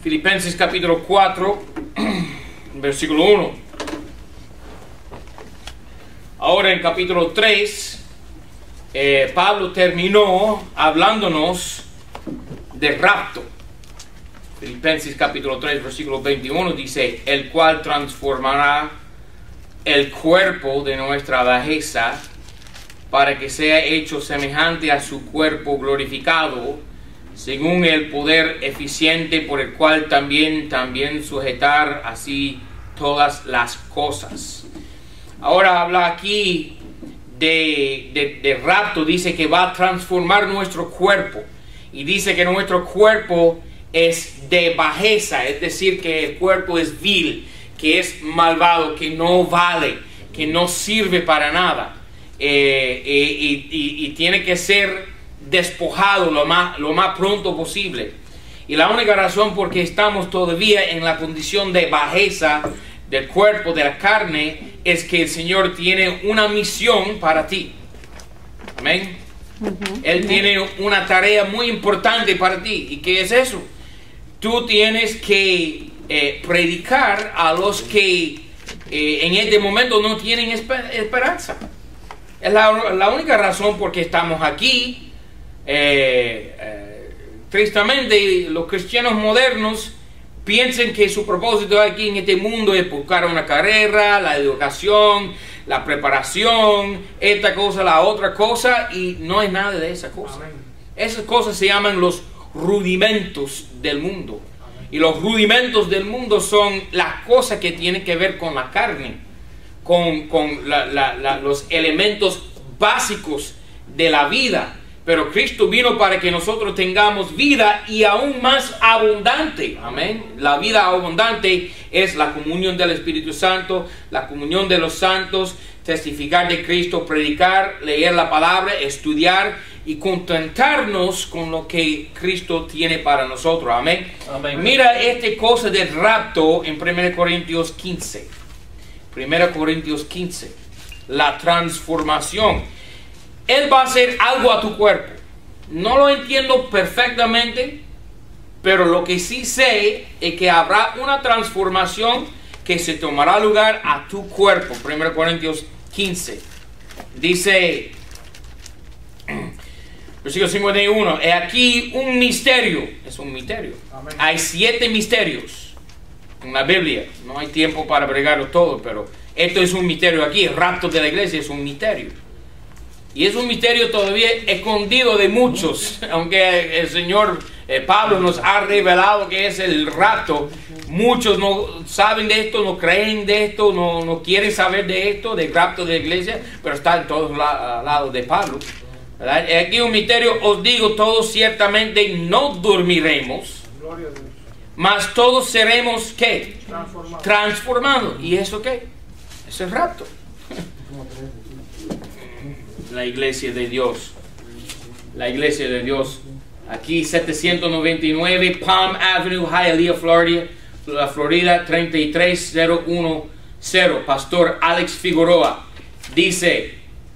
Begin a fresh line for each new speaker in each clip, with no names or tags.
Filipenses capítulo 4, versículo 1. Ahora en capítulo 3, Pablo terminó hablándonos de rapto. Filipenses capítulo 3, versículo 21 dice, el cual transformará el cuerpo de nuestra bajeza para que sea hecho semejante a su cuerpo glorificado, según el poder eficiente por el cual también sujetar así todas las cosas. Ahora habla aquí de rapto, dice que va a transformar nuestro cuerpo, y dice que nuestro cuerpo es de bajeza, es decir, que el cuerpo es vil, que es malvado, que no vale, que no sirve para nada, y tiene que ser despojado lo más pronto posible. Y la única razón por qué estamos todavía en la condición de bajeza del cuerpo, de la carne, es que el Señor tiene una misión para ti. Amén. Él tiene una tarea muy importante para ti. ¿Y qué es eso? Tú tienes que predicar a los que en este momento no tienen esperanza. Es la única razón por qué estamos aquí. Tristemente, los cristianos modernos piensan que su propósito aquí en este mundo es buscar una carrera, la educación, la preparación, esta cosa, la otra cosa, y no es nada de esa cosa. Amén. Esas cosas se llaman los rudimentos del mundo. Amén. Y los rudimentos del mundo son las cosas que tienen que ver con la carne, con los elementos básicos de la vida. Pero Cristo vino para que nosotros tengamos vida y aún más abundante. Amén. La vida abundante es la comunión del Espíritu Santo, la comunión de los santos, testificar de Cristo, predicar, leer la palabra, estudiar y contentarnos con lo que Cristo tiene para nosotros. Amén. Amén. Mira esta cosa del rapto en 1 Corintios 15. 1 Corintios 15. La transformación. Él va a hacer algo a tu cuerpo. No lo entiendo perfectamente, pero lo que sí sé es que habrá una transformación que se tomará lugar a tu cuerpo. 1 Corintios 15. Dice, versículo 51, he aquí un misterio. Es un misterio. Amén. Hay 7 misterios en la Biblia. No hay tiempo para bregarlo todo, pero esto es un misterio aquí. El rapto de la iglesia es un misterio. Y es un misterio todavía escondido de muchos, aunque el Señor Pablo nos ha revelado que es el rapto. Muchos no saben de esto, no creen de esto, no quieren saber de esto, del rapto de la iglesia, pero está en todos lados de Pablo. ¿Verdad? Aquí un misterio, os digo, todos ciertamente no dormiremos, mas todos seremos, ¿qué? Transformados. ¿Y eso qué? Es el rapto. La iglesia de Dios. La iglesia de Dios. Aquí 799 Palm Avenue, Hialeah, Florida 33010. Pastor Alex Figueroa dice: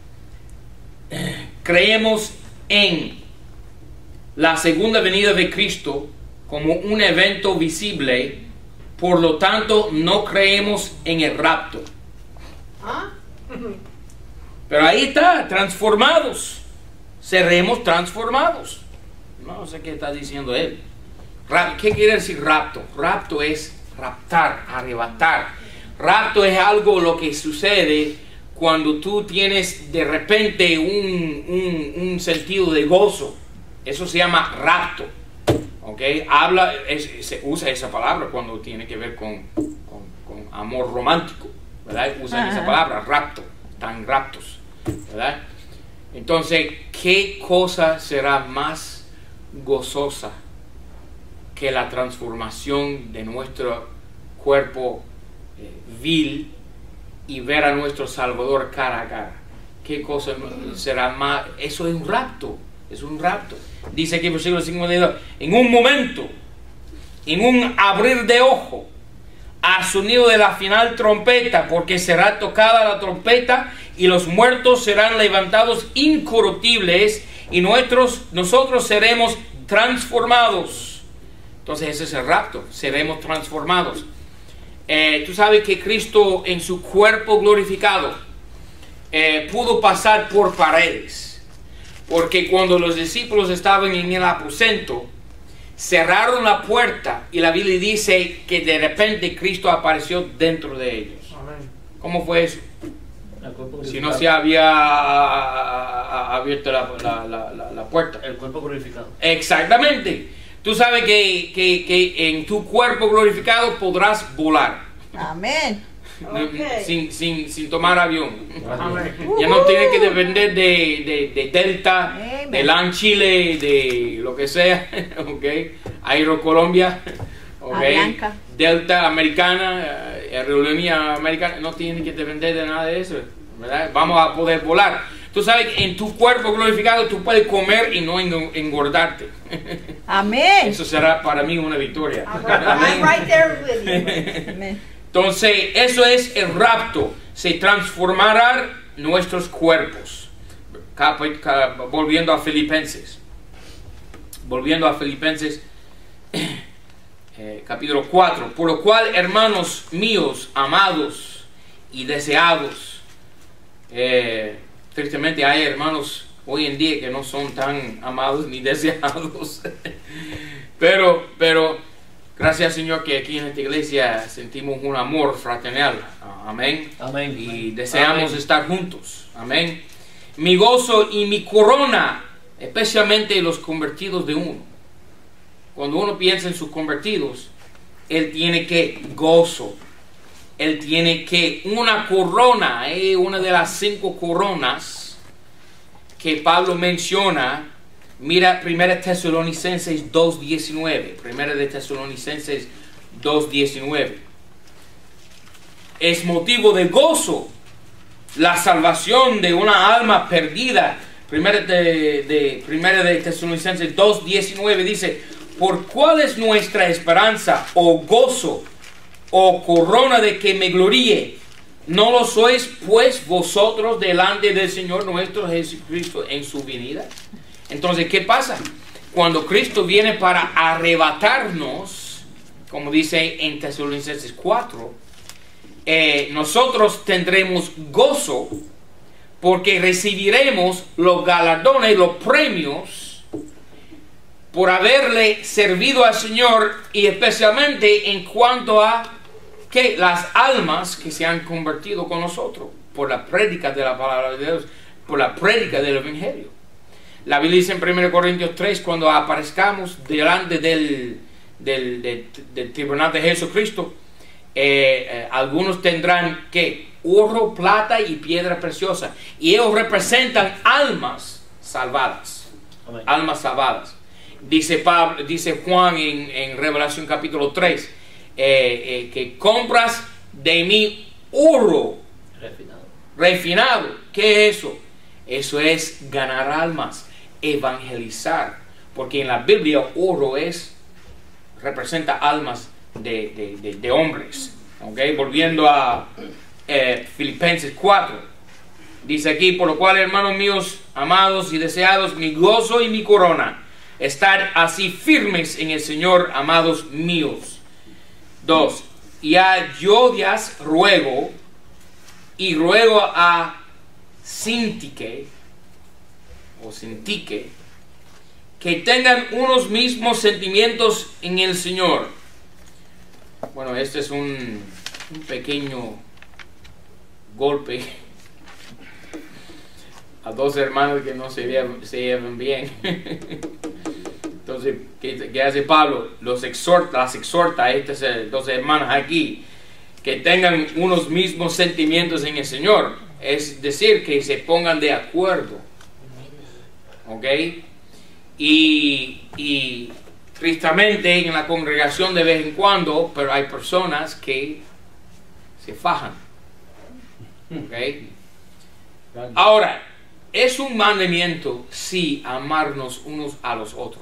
creemos en la segunda venida de Cristo como un evento visible, por lo tanto no creemos en el rapto. ¿Ah? Pero ahí está, transformados. Seremos transformados. No sé qué está diciendo él. ¿Qué quiere decir rapto? Rapto es raptar, arrebatar. Rapto es algo lo que sucede cuando tú tienes de repente un sentido de gozo. Eso se llama rapto. ¿Ok? Se usa esa palabra cuando tiene que ver con amor romántico. ¿Verdad? Usan esa palabra, rapto. Están raptos, ¿verdad? Entonces, ¿qué cosa será más gozosa que la transformación de nuestro cuerpo vil y ver a nuestro Salvador cara a cara? ¿Qué cosa será más? Eso es un rapto, es un rapto. Dice aquí en el versículo 52, en un momento, en un abrir de ojo, a sonido de la final trompeta, porque será tocada la trompeta y los muertos serán levantados incorruptibles y nosotros seremos transformados. Entonces ese es el rapto, seremos transformados. Tú sabes que Cristo en su cuerpo glorificado pudo pasar por paredes, porque cuando los discípulos estaban en el aposento, cerraron la puerta y la Biblia dice que de repente Cristo apareció dentro de ellos.
Amén.
¿Cómo fue eso? Si no se había abierto la puerta.
El cuerpo glorificado.
Exactamente. Tú sabes que en tu cuerpo glorificado podrás volar.
Amén.
Okay.
Sin tomar avión.
Amén.
Ya no tienes que depender de Delta,
Amen.
de LAN Chile, de lo que sea. Okay. Aerocolombia. Okay.
Avianca.
Delta Americana, Aerolínea Americana. No tienes que depender de nada de eso, ¿verdad? Vamos a poder volar. Tú sabes que en tu cuerpo glorificado tú puedes comer y no engordarte.
Amén.
Eso será para mí una victoria.
I'm right there with you.
Amén.
Entonces, eso es el rapto. Se transformarán nuestros cuerpos. Volviendo a Filipenses. Volviendo a Filipenses, capítulo 4. Por lo cual, hermanos míos, amados y deseados. Tristemente hay hermanos hoy en día que no son tan amados ni deseados. pero gracias, Señor, que aquí en esta iglesia sentimos un amor fraternal. Amén.
Amén.
Y deseamos
Amén.
estar juntos. Amén. Mi gozo y mi corona, especialmente los convertidos de uno. Cuando uno piensa en sus convertidos, él tiene que gozo. Él tiene que una corona, una de las 5 coronas que Pablo menciona. Mira 1 Tesalonicenses 2:19. 1 de Tesalonicenses 2:19. Es motivo de gozo la salvación de una alma perdida. 1 de Tesalonicenses 2:19 dice: ¿por cuál es nuestra esperanza o gozo o corona de que me gloríe? ¿No lo sois pues vosotros delante del Señor nuestro Jesucristo en su venida? Entonces, ¿qué pasa? Cuando Cristo viene para arrebatarnos, como dice en Tesalonicenses 4, nosotros tendremos gozo porque recibiremos los galardones, los premios por haberle servido al Señor, y especialmente en cuanto a que las almas que se han convertido con nosotros por la prédica de la palabra de Dios, por la prédica del Evangelio. La Biblia dice en 1 Corintios 3, cuando aparezcamos delante del tribunal de Jesucristo, algunos tendrán que oro, plata y piedra preciosa, y ellos representan almas salvadas.
Amén.
Almas salvadas. Dice Juan en Revelación capítulo 3, que compras de mí oro refinado. ¿Qué es eso? Eso es ganar almas, evangelizar, porque en la Biblia oro representa almas de hombres. ¿Okay? Volviendo a Filipenses 4, dice aquí: por lo cual, hermanos míos, amados y deseados, mi gozo y mi corona, estar así firmes en el Señor, amados míos. 2. Y a Yodias ruego a Sintique que tengan unos mismos sentimientos en el Señor. Bueno, este es un pequeño golpe a dos hermanos que no se llevan bien. Entonces, ¿qué hace Pablo? Las exhorta a estas dos hermanas aquí que tengan unos mismos sentimientos en el Señor. Es decir, que se pongan de acuerdo. ¿Ok? Y tristemente en la congregación de vez en cuando, pero hay personas que se fajan. ¿Ok? Ahora, es un mandamiento, sí, amarnos unos a los otros.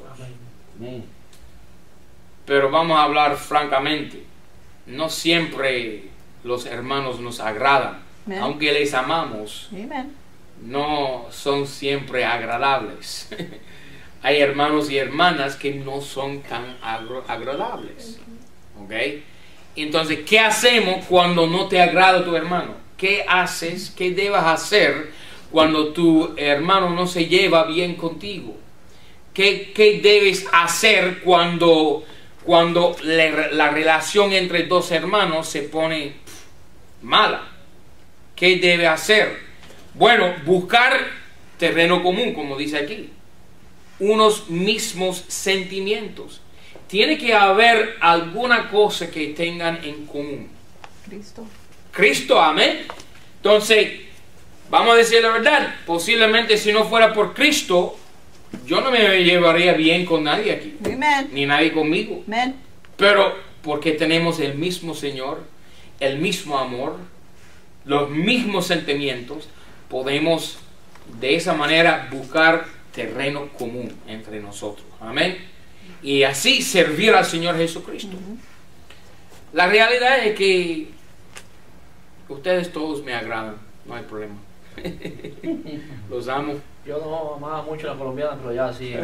Pero vamos a hablar francamente, no siempre los hermanos nos agradan.
Amen.
Aunque les amamos,
Amen.
no son siempre agradables. hay hermanos y hermanas que no son tan agradables. ¿Ok? Entonces, ¿qué hacemos cuando no te agrada tu hermano? ¿Qué haces? ¿Qué debes hacer cuando tu hermano no se lleva bien contigo? ¿Qué debes hacer cuando la relación entre dos hermanos se pone mala? ¿Qué debe hacer? Bueno, buscar terreno común, como dice aquí. Unos mismos sentimientos. Tiene que haber alguna cosa que tengan en común. Cristo, amén. Entonces, vamos a decir la verdad. Posiblemente si no fuera por Cristo, yo no me llevaría bien con nadie aquí.
Amen.
Ni nadie conmigo.
Amen.
Pero porque tenemos el mismo Señor, el mismo amor, los mismos sentimientos, podemos de esa manera buscar terreno común entre nosotros. Amén. Y así servir al Señor Jesucristo. La realidad es que ustedes todos me agradan, no hay problema. Los amo.
Yo no amaba mucho a la colombiana, pero ya sí.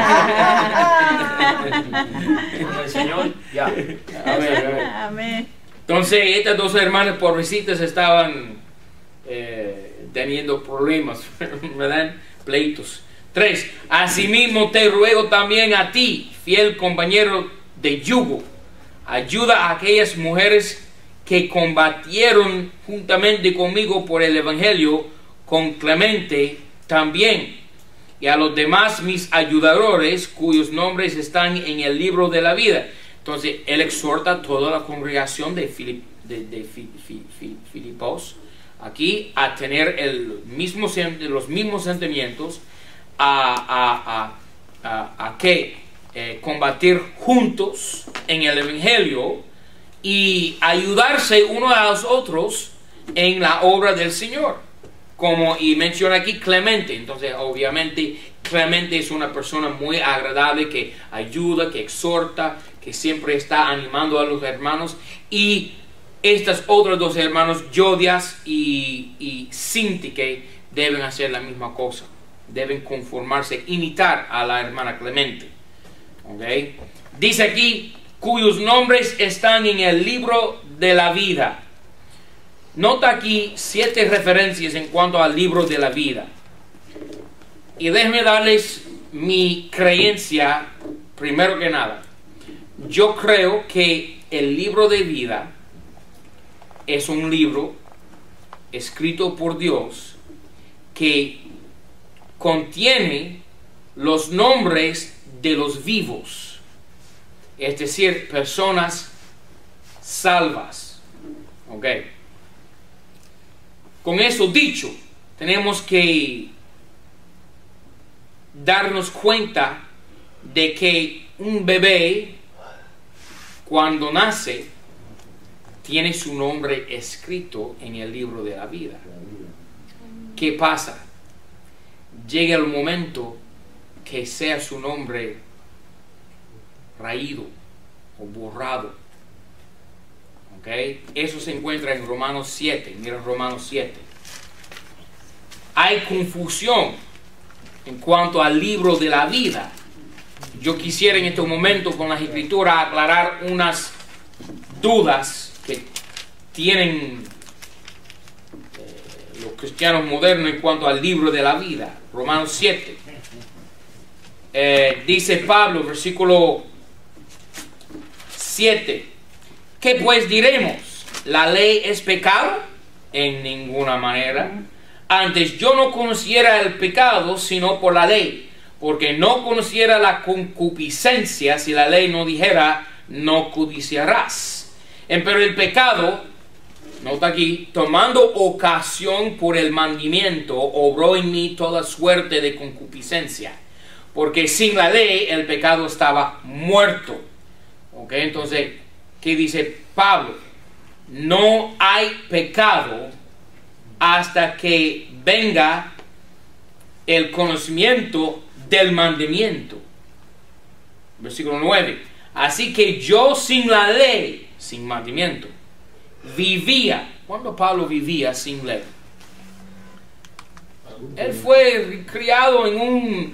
Con el Señor, ya.
Amén.
Amén.
Entonces, estas dos hermanas pobrecitas estaban teniendo problemas, ¿verdad? Pleitos. 3. Asimismo te ruego también a ti, fiel compañero de yugo, ayuda a aquellas mujeres que combatieron juntamente conmigo por el Evangelio, con Clemente también, y a los demás mis ayudadores, cuyos nombres están en el libro de la vida. Entonces, él exhorta a toda la congregación de Filipos aquí a tener los mismos sentimientos, a combatir juntos en el Evangelio y ayudarse uno a los otros en la obra del Señor. Y menciona aquí Clemente. Entonces, obviamente, Clemente es una persona muy agradable que ayuda, que exhorta, que siempre está animando a los hermanos. Y estas otras dos hermanos, Jodias y Sintique, deben hacer la misma cosa. Deben conformarse, imitar a la hermana Clemente. ¿Okay? Dice aquí, cuyos nombres están en el libro de la vida. Nota aquí 7 referencias en cuanto al libro de la vida. Y déjenme darles mi creencia primero que nada. Yo creo que el libro de vida es un libro escrito por Dios que contiene los nombres de los vivos, es decir, personas salvas. ¿Ok? Con eso dicho, tenemos que darnos cuenta de que un bebé, cuando nace, tiene su nombre escrito en el libro de la vida. ¿Qué pasa? Llega el momento que sea su nombre raído o borrado. ¿Okay? Eso se encuentra en Romanos 7. Mira Romanos 7. Hay confusión en cuanto al libro de la vida. Yo quisiera en este momento con las escrituras aclarar unas dudas que tienen los cristianos modernos en cuanto al libro de la vida. Romanos 7. Dice Pablo, versículo 7. ¿Qué pues diremos? ¿La ley es pecado? En ninguna manera. Antes yo no conociera el pecado sino por la ley, porque no conociera la concupiscencia si la ley no dijera no codiciarás. Pero el pecado, nota aquí, tomando ocasión por el mandamiento, obró en mí toda suerte de concupiscencia, porque sin la ley el pecado estaba muerto. ¿Ok? Entonces, ¿qué dice Pablo? No hay pecado hasta que venga el conocimiento del mandamiento. Versículo 9. Así que yo sin la ley, sin mandamiento, vivía. ¿Cuándo Pablo vivía sin ley? Él fue criado en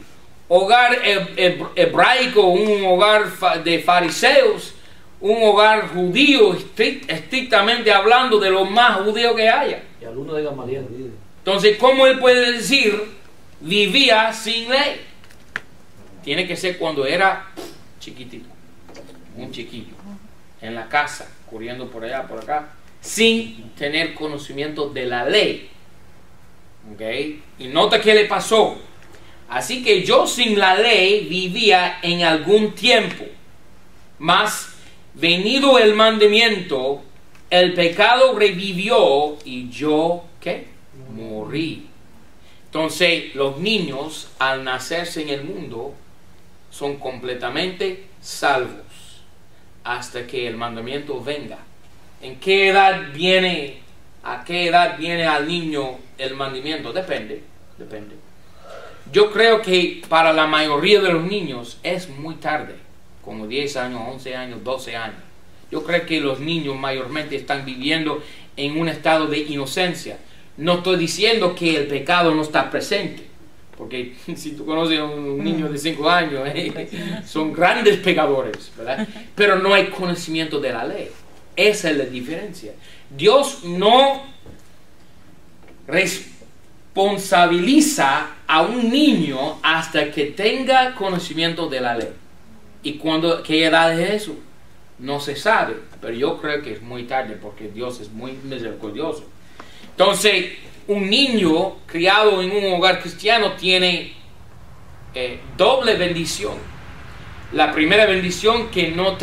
hogar hebraico, un hogar de fariseos, un hogar judío, estrictamente hablando, de lo más judío que haya.
Y alumno de Gamaliel.
Entonces, ¿cómo él puede decir vivía sin ley? Tiene que ser cuando era chiquitito, un chiquillo, en la casa, corriendo por allá, por acá, sin tener conocimiento de la ley. ¿Ok? Y nota qué le pasó. Así que yo sin la ley vivía en algún tiempo, mas venido el mandamiento, el pecado revivió y yo, ¿qué? Morí. Entonces, los niños, al nacerse en el mundo, son completamente salvos hasta que el mandamiento venga. ¿En qué edad viene, a qué edad viene al niño el mandamiento? Depende. Yo creo que para la mayoría de los niños es muy tarde, como 10 años, 11 años, 12 años. Yo creo que los niños mayormente están viviendo en un estado de inocencia. No estoy diciendo que el pecado no está presente, porque si tú conoces a un niño de 5 años, son grandes pecadores, ¿verdad? Pero no hay conocimiento de la ley. Esa es la diferencia. Dios no responsabiliza a un niño hasta que tenga conocimiento de la ley. ¿Y qué edad es eso? No se sabe, pero yo creo que es muy tarde porque Dios es muy misericordioso. Entonces, un niño criado en un hogar cristiano tiene doble bendición. La primera bendición, que no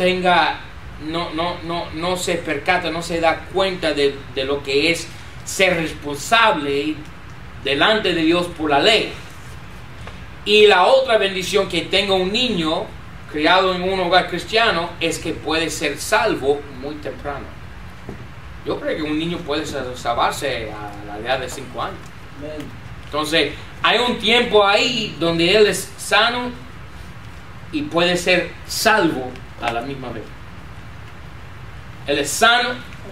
se percata, no se da cuenta de lo que es ser responsable delante de Dios por la ley. Y la otra bendición, que tenga un niño criado en un hogar cristiano, es que puede ser salvo muy temprano. Yo creo que un niño puede salvarse a la edad de 5 años. Entonces, hay un tiempo ahí donde él es sano y puede ser salvo a la misma vez. Él es sano,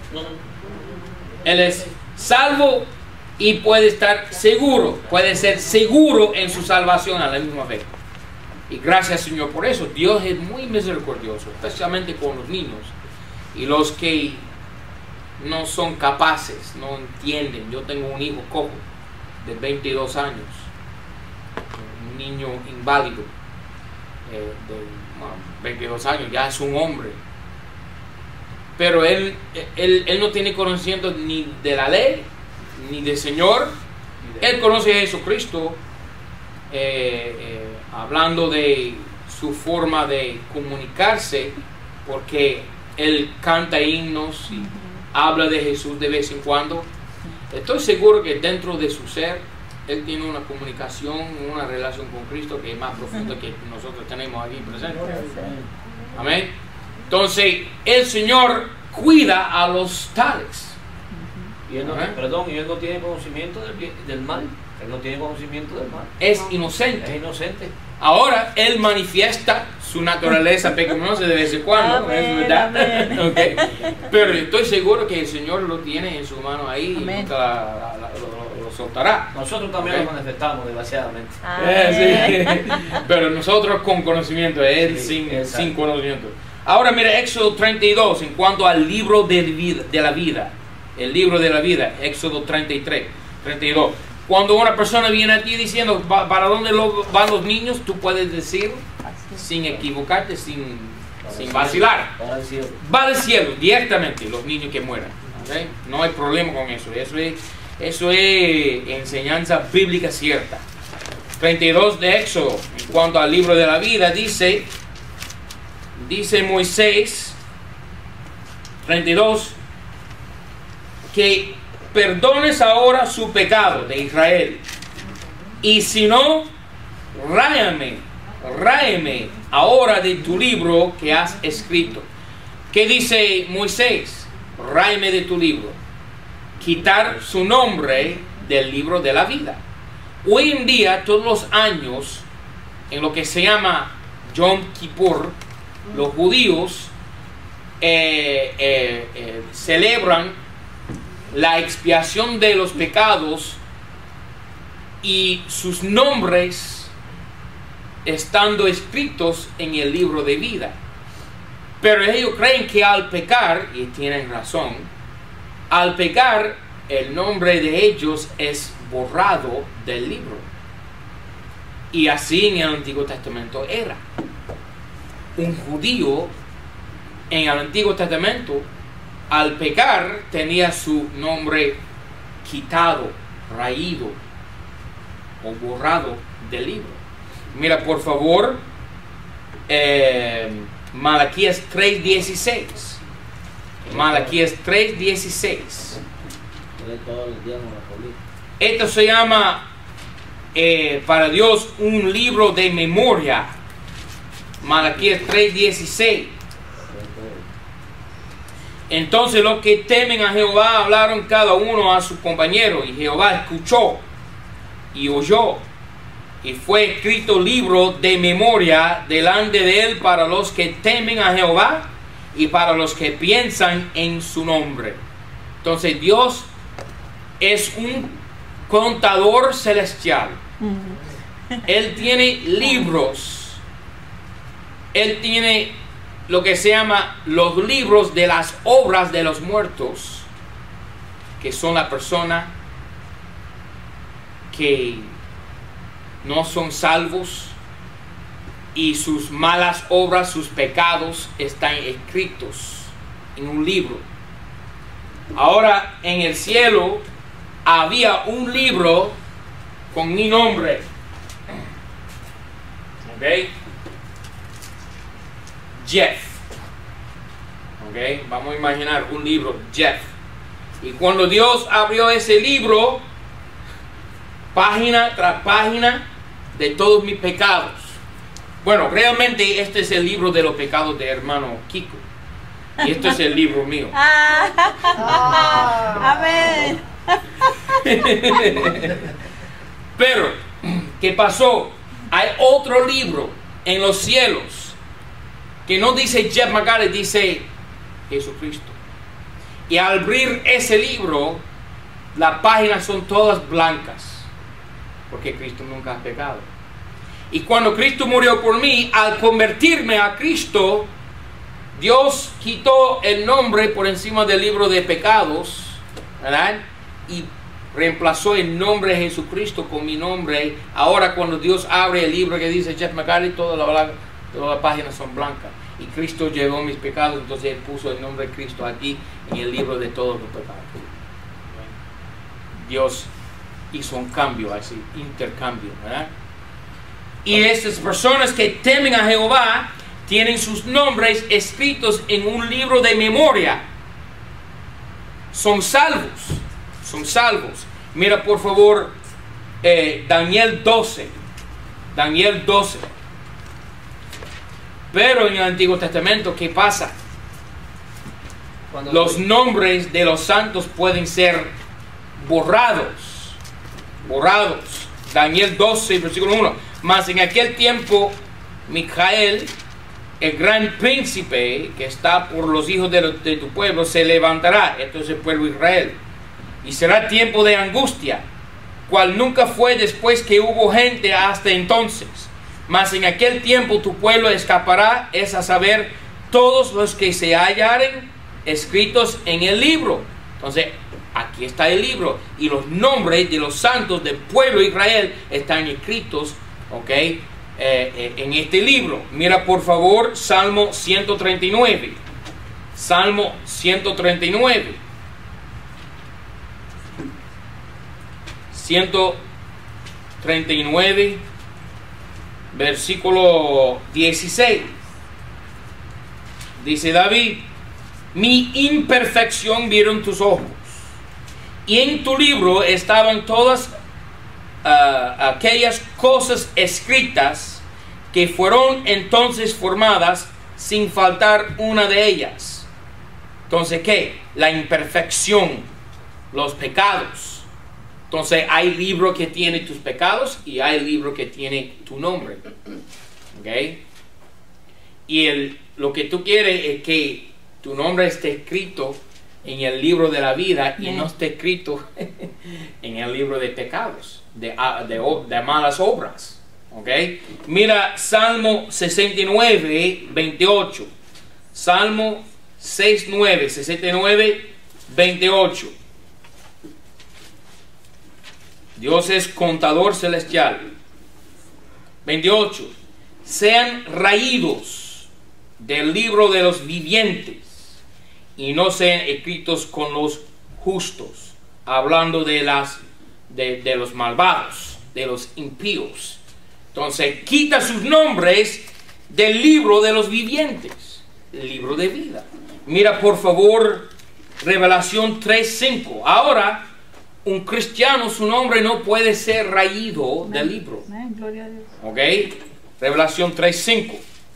él es salvo y puede estar seguro, puede ser seguro en su salvación a la misma vez. Y gracias, Señor, por eso. Dios es muy misericordioso, especialmente con los niños y los que no son capaces, no entienden. Yo tengo un hijo cojo de 22 años, un niño inválido de 22 años, ya es un hombre. Pero él no tiene conocimiento ni de la ley, ni del Señor. Él conoce a Jesucristo, hablando de su forma de comunicarse, porque él canta himnos y habla de Jesús de vez en cuando. Estoy seguro que dentro de su ser, él tiene una comunicación, una relación con Cristo que es más profunda que nosotros tenemos aquí presente. Amén. Entonces, el Señor cuida a los tales.
Y él no, y él no tiene conocimiento del mal. Él no tiene conocimiento del mal.
Es inocente.
Es inocente.
Ahora, él manifiesta su naturaleza pecaminosa de vez en cuando.
Amén,
es verdad.
amén.
Okay. Pero estoy seguro que el Señor lo tiene en su mano ahí.
Amén.
Y nunca lo soltará.
Nosotros también lo manifestamos, desgraciadamente.
Sí. Pero nosotros con conocimiento, él sin conocimiento. Ahora mira Éxodo 32 en cuanto al libro de la vida. El libro de la vida, Éxodo 32. Cuando una persona viene a ti diciendo, ¿para dónde van los niños? Tú puedes decir, sin equivocarte, sin vacilar. Va al cielo, directamente, los niños que mueran. ¿Okay? No hay problema con eso. Eso es enseñanza bíblica cierta. 32 de Éxodo, en cuanto al libro de la vida, dice Moisés, 32, que perdones ahora su pecado de Israel, y si no, ráeme ahora de tu libro que has escrito. ¿Qué dice Moisés? Ráeme de tu libro. Quitar su nombre del libro de la vida. Hoy en día, todos los años, en lo que se llama Yom Kippur, los judíos celebran la expiación de los pecados, y sus nombres estando escritos en el libro de vida. Pero ellos creen que al pecar, y tienen razón, al pecar el nombre de ellos es borrado del libro. Y así en el Antiguo Testamento era. Un judío en el Antiguo Testamento, al pecar, tenía su nombre quitado, raído o borrado del libro. Mira, por favor, Malaquías 3:16. Malaquías 3:16. Esto se llama para Dios un libro de memoria. Malaquías 3:16. Entonces los que temen a Jehová hablaron cada uno a su compañero, y Jehová escuchó y oyó, y fue escrito libro de memoria delante de él para los que temen a Jehová y para los que piensan en su nombre. Entonces Dios es un contador celestial. Él tiene libros. Él tiene lo que se llama los libros de las obras de los muertos, que son la persona que no son salvos y sus malas obras, sus pecados están escritos en un libro. Ahora en el cielo había un libro con mi nombre. ¿Ok? Jeff. ¿Ok? Vamos a imaginar un libro, Jeff. Y cuando Dios abrió ese libro, página tras página de todos mis pecados. Bueno, realmente este es el libro de los pecados de hermano Kiko. Y este es el libro mío.
Amén.
Pero, ¿qué pasó? Hay otro libro en los cielos que no dice Jeff McGarry, dice Jesucristo. Y al abrir ese libro, las páginas son todas blancas, porque Cristo nunca ha pecado. Y cuando Cristo murió por mí, al convertirme a Cristo, Dios quitó el nombre por encima del libro de pecados, ¿verdad? Y reemplazó el nombre de Jesucristo con mi nombre. Ahora cuando Dios abre el libro que dice Jeff McGarry, todas las páginas son blancas. Y Cristo llevó mis pecados, entonces Él puso el nombre de Cristo aquí en el libro de todos los pecados. Dios hizo un cambio, así, intercambio, ¿verdad? Y estas personas que temen a Jehová tienen sus nombres escritos en un libro de memoria. Son salvos. Son salvos. Mira por favor Daniel 12. Daniel 12. Pero en el Antiguo Testamento, ¿qué pasa? Los nombres de los santos pueden ser borrados. Borrados. Daniel 12, versículo 1. Mas en aquel tiempo, Micael, el gran príncipe que está por los hijos de tu pueblo, se levantará. Esto es el pueblo de Israel. Y será tiempo de angustia, cual nunca fue después que hubo gente hasta entonces. Mas en aquel tiempo tu pueblo escapará, es a saber, todos los que se hallaren escritos en el libro. Entonces, aquí está el libro. Y los nombres de los santos del pueblo de Israel están escritos, ¿ok? En este libro. Mira por favor Salmo 139. Salmo 139. 139, versículo 16. Dice David: mi imperfección vieron tus ojos, y en tu libro estaban todas aquellas cosas escritas que fueron entonces formadas, sin faltar una de ellas. Entonces, ¿qué? La imperfección, los pecados. Entonces hay libro que tiene tus pecados y hay libro que tiene tu nombre. ¿Ok? Y lo que tú quieres es que tu nombre esté escrito en el libro de la vida y no esté escrito en el libro de pecados, de malas obras. ¿Ok? Mira Salmo 69, 28. Salmo 69, 28. Dios es contador celestial. 28. Sean raídos del libro de los vivientes y no sean escritos con los justos. Hablando de los malvados, de los impíos. Entonces quita sus nombres del libro de los vivientes, el libro de vida. Mira por favor Revelación 3:5. Ahora un cristiano, su nombre no puede ser raído del libro.
Gloria a Dios.
¿Ok? Revelación 3:5.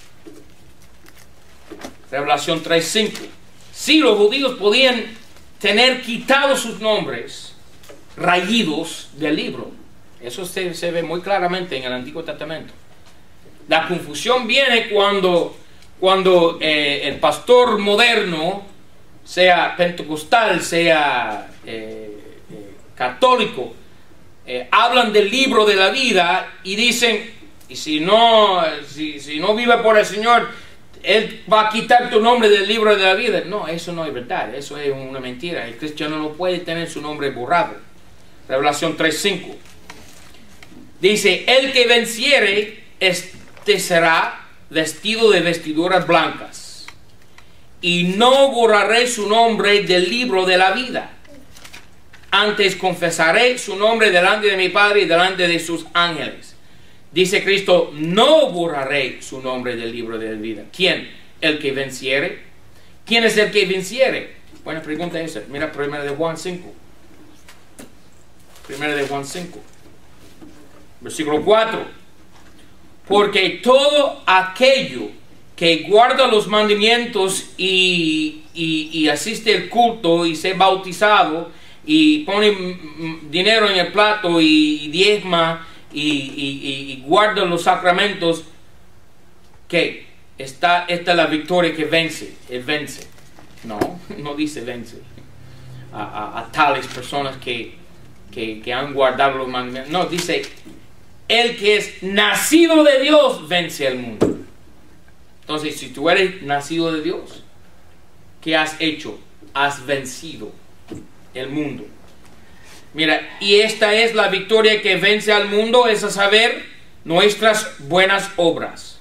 Revelación 3:5. Sí, los judíos podían tener quitado sus nombres raídos del libro. Eso se ve muy claramente en el Antiguo Testamento. La confusión viene cuando el pastor moderno, sea pentecostal, sea católico, hablan del libro de la vida y dicen, y si no vive por el Señor, Él va a quitar tu nombre del libro de la vida. No, eso no es verdad, eso es una mentira. El cristiano no puede tener su nombre borrado. Revelación 3:5. Dice, el que venciere, este será vestido de vestiduras blancas, y no borraré su nombre del libro de la vida. Antes confesaré su nombre delante de mi Padre y delante de sus ángeles. Dice Cristo, no borraré su nombre del libro de la vida. ¿Quién? El que venciere. ¿Quién es el que venciere? Buena pregunta esa. Mira 1 de Juan 5. 1 de Juan 5. Versículo 4. Porque todo aquello que guarda los mandamientos y asiste al culto y se bautizado y pone dinero en el plato y diezma y guarda los sacramentos, que esta es la victoria que vence. Él vence. No dice vence a tales personas que han guardado los mandamientos. No, dice el que es nacido de Dios vence al mundo. Entonces, si tú eres nacido de Dios, ¿qué has hecho? Has vencido el mundo. Mira, y esta es la victoria que vence al mundo, es a saber, nuestras buenas obras.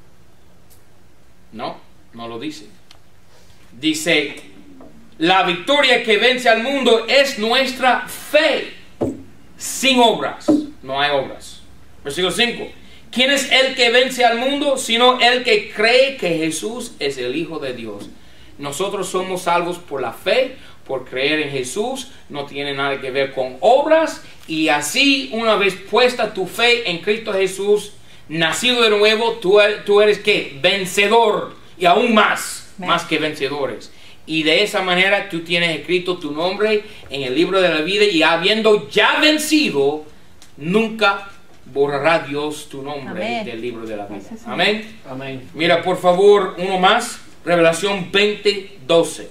No lo dice. Dice, la victoria que vence al mundo es nuestra fe. Sin obras, no hay obras. Versículo 5. ¿Quién es el que vence al mundo? Sino el que cree que Jesús es el Hijo de Dios. Nosotros somos salvos por la fe, por creer en Jesús. No tiene nada que ver con obras. Y así, una vez puesta tu fe en Cristo Jesús, nacido de nuevo, tú eres ¿qué? Vencedor. Y aún más que vencedores. Y de esa manera tú tienes escrito tu nombre en el libro de la vida, y habiendo ya vencido, nunca borrará Dios tu nombre del libro de la vida. Amén.
Amén.
Mira por favor uno más. Revelación 20:12.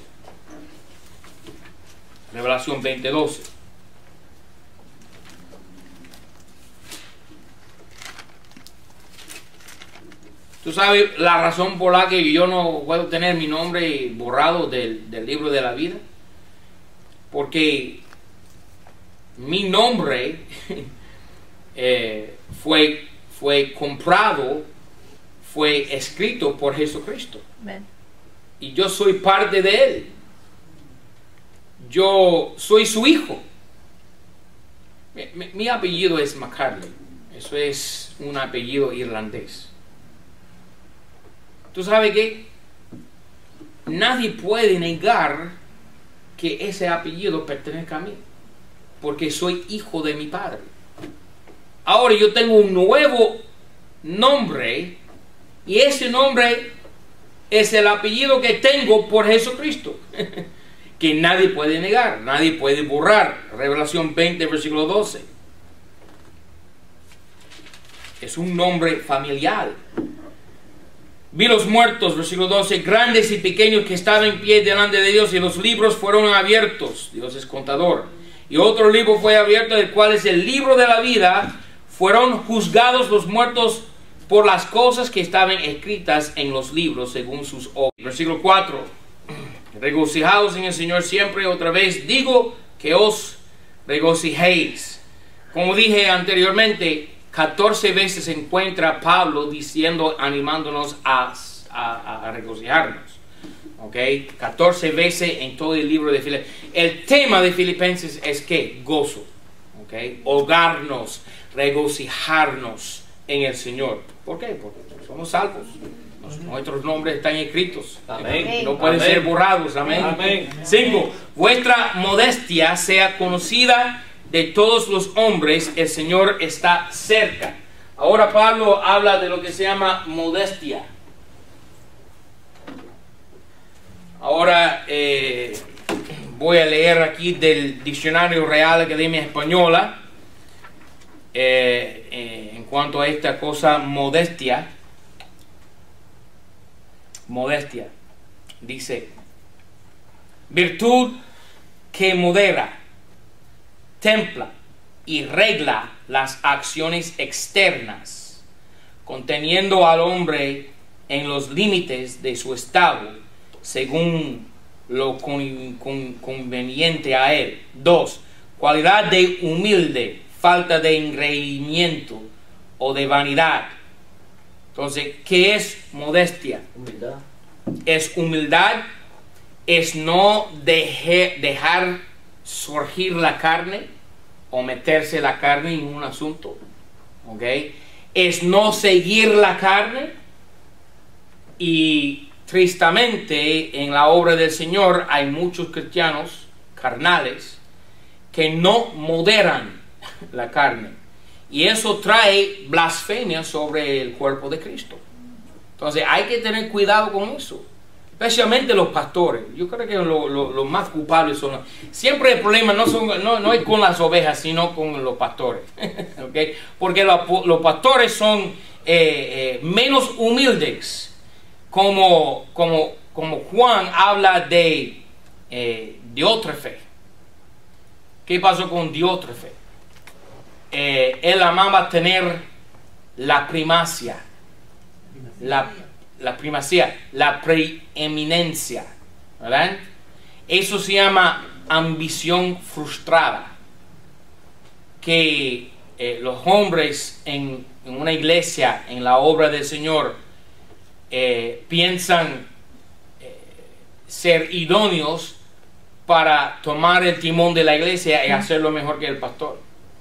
Revelación 20:12. Tú sabes la razón por la que yo no puedo tener mi nombre borrado del libro de la vida. Porque mi nombre fue comprado, fue escrito por Jesucristo.
Amen.
Y yo soy parte de Él. Yo soy su hijo. Mi apellido es McCarley. Eso es un apellido irlandés. ¿Tú sabes qué? Nadie puede negar que ese apellido pertenezca a mí, porque soy hijo de mi padre. Ahora yo tengo un nuevo nombre, y ese nombre es el apellido que tengo por Jesucristo, que nadie puede negar, nadie puede borrar. Revelación 20, versículo 12. Es un nombre familiar. Vi los muertos, versículo 12, grandes y pequeños, que estaban en pie delante de Dios, y los libros fueron abiertos. Dios es contador. Y otro libro fue abierto, el cual es el libro de la vida. fueron juzgados los muertos por las cosas que estaban escritas en los libros según sus obras. Versículo 4. Regocijaos en el Señor siempre. Otra vez digo que os regocijéis. Como dije anteriormente, 14 veces se encuentra Pablo diciendo, animándonos a regocijarnos. ¿Ok? 14 veces en todo el libro de Filipenses. El tema de Filipenses es que gozo. ¿Ok? Holgarnos, regocijarnos en el Señor. ¿Por qué? Porque somos salvos. Nuestros nombres están escritos.
Amén.
No pueden ser borrados. Amén.
Amén.
5. Vuestra modestia sea conocida de todos los hombres. El Señor está cerca. Ahora Pablo habla de lo que se llama modestia. Ahora voy a leer aquí del Diccionario Real Academia Española en cuanto a esta cosa modestia. Modestia. Dice, virtud que modera, templa y regla las acciones externas, conteniendo al hombre en los límites de su estado, según lo conveniente a él. 2. Cualidad de humilde, falta de engreimiento o de vanidad. Entonces, ¿qué es modestia?
Humildad.
Es humildad, es no dejar surgir la carne o meterse la carne en un asunto. ¿Ok? Es no seguir la carne. Y tristemente en la obra del Señor hay muchos cristianos carnales que no moderan la carne. Y eso trae blasfemia sobre el cuerpo de Cristo. Entonces hay que tener cuidado con eso. Especialmente los pastores. Yo creo que los más culpables son... Siempre el problema no es con las ovejas, sino con los pastores. ¿Okay? Porque los pastores son menos humildes. Como Juan habla de Diótrefe. ¿Qué pasó con Diótrefe? Él amaba tener la primacía, la primacía, la preeminencia, ¿verdad? Eso se llama ambición frustrada, que los hombres en una iglesia, en la obra del Señor, piensan ser idóneos para tomar el timón de la iglesia y hacerlo mejor que el pastor.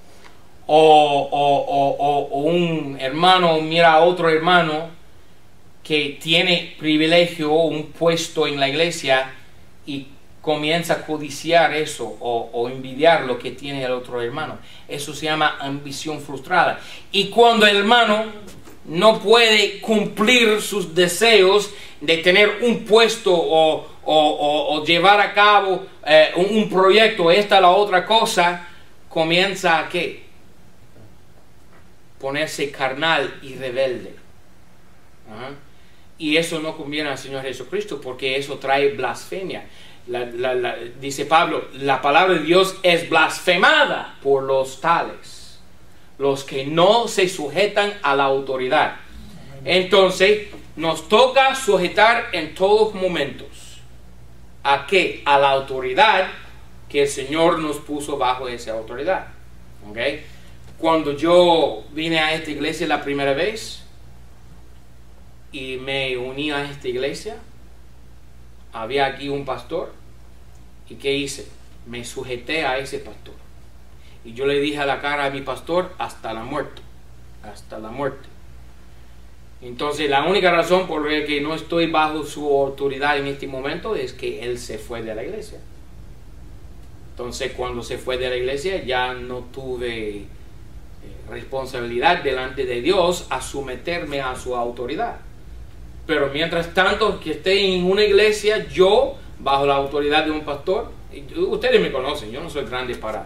O un hermano mira a otro hermano que tiene privilegio o un puesto en la iglesia y comienza a codiciar eso o envidiar lo que tiene el otro hermano. Eso se llama ambición frustrada. Y cuando el hermano no puede cumplir sus deseos de tener un puesto o llevar a cabo un proyecto, esta la otra cosa, comienza a ¿qué? Ponerse carnal y rebelde. Y eso no conviene al Señor Jesucristo, porque eso trae blasfemia. Dice Pablo, la palabra de Dios es blasfemada por los tales, los que no se sujetan a la autoridad. Entonces nos toca sujetar en todos momentos. ¿A qué? A la autoridad que el Señor nos puso bajo esa autoridad. ¿Ok? Cuando yo vine a esta iglesia la primera vez y me uní a esta iglesia, había aquí un pastor. ¿Y qué hice? Me sujeté a ese pastor. Y yo le dije a la cara a mi pastor, hasta la muerte. Hasta la muerte. Entonces la única razón por la que no estoy bajo su autoridad en este momento es que él se fue de la iglesia. Entonces cuando se fue de la iglesia ya no tuve responsabilidad delante de Dios a someterme a su autoridad. Pero mientras tanto que esté en una iglesia, yo bajo la autoridad de un pastor, ustedes me conocen, yo no soy grande para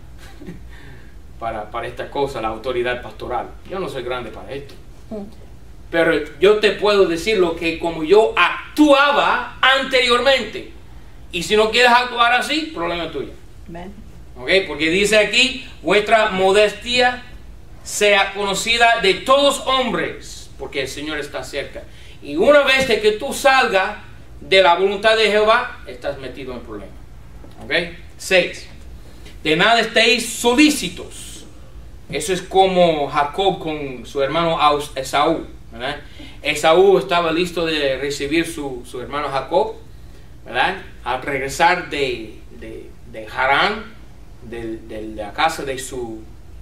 esta cosa, la autoridad pastoral. Yo no soy grande para esto. Pero yo te puedo decir lo que como yo actuaba anteriormente. Y si no quieres actuar así, problema tuyo.
Amen.
¿Ok? Porque dice aquí, vuestra modestia sea conocida de todos hombres, porque el Señor está cerca. Y una vez de que tú salgas de la voluntad de Jehová, estás metido en problemas. ¿Ok? 6. De nada estéis solícitos. Eso es como Jacob con su hermano Esaú, ¿verdad? Esaú estaba listo de recibir su hermano Jacob, ¿verdad? Al regresar de Harán, de la casa de su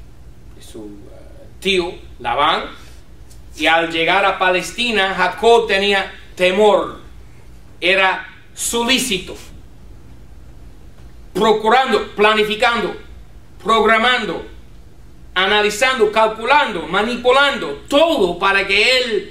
tío Labán. Y al llegar a Palestina, Jacob tenía temor, era solícito, procurando, planificando, programando, analizando, calculando, manipulando, todo para que él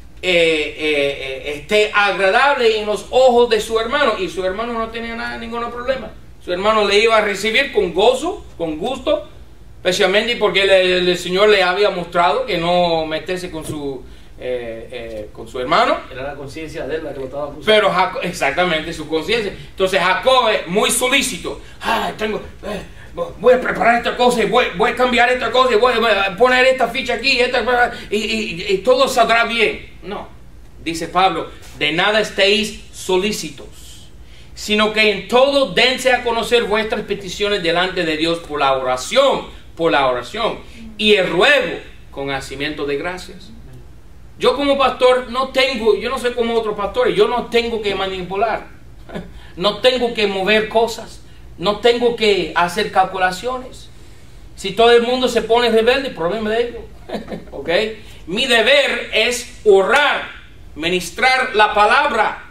esté agradable en los ojos de su hermano. Y su hermano no tenía ningún problema. Su hermano le iba a recibir con gozo, con gusto, especialmente porque el Señor le había mostrado que no meterse con su hermano.
Era la conciencia de él la que lo estaba acusando.
Pero Jacob, exactamente, su conciencia. Entonces Jacob es muy solícito. Voy a preparar esta cosa y voy a cambiar esta cosa y voy a poner esta ficha aquí y todo saldrá bien. No, dice Pablo, de nada estéis solícitos, sino que en todo dense a conocer vuestras peticiones delante de Dios por la oración y el ruego con hacimiento de gracias. Yo como pastor yo no soy como otros pastores, yo no tengo que manipular, no tengo que mover cosas, no tengo que hacer calculaciones. Si todo el mundo se pone rebelde, problema de ellos. ¿Ok? Mi deber es orar, ministrar la palabra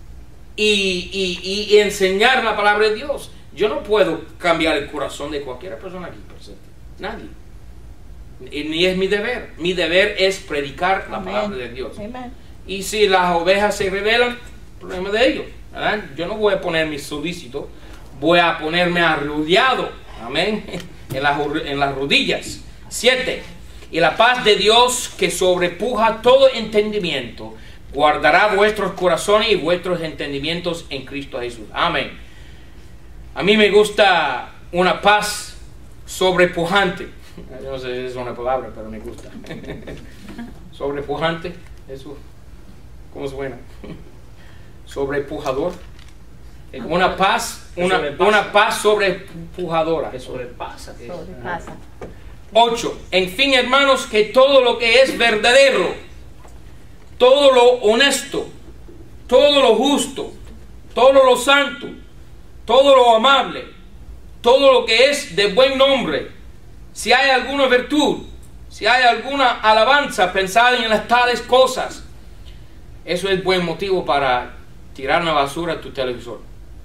y enseñar la palabra de Dios. Yo no puedo cambiar el corazón de cualquier persona aquí presente. Nadie. Ni es mi deber. Mi deber es predicar la palabra de Dios.
Amen.
Y si las ovejas se rebelan, problema de ellos, ¿verdad? Yo no voy a ponerme solícito, voy a ponerme arrodillado, amén, en las rodillas. 7. Y la paz de Dios, que sobrepuja todo entendimiento, guardará vuestros corazones y vuestros entendimientos en Cristo Jesús. Amén. A mí me gusta una paz sobrepujante. Yo no sé si es una palabra, pero me gusta. Sobrepujante, eso, ¿cómo suena? Sobrepujador. Una paz, una paz sobrepujadora.
Que sobrepasa.
Sobrepasa.
8. En fin, hermanos, que todo lo que es verdadero, todo lo honesto, todo lo justo, todo lo santo, todo lo amable, todo lo que es de buen nombre, si hay alguna virtud, si hay alguna alabanza, pensad en las tales cosas. Eso es buen motivo para tirar una basura a tu televisor.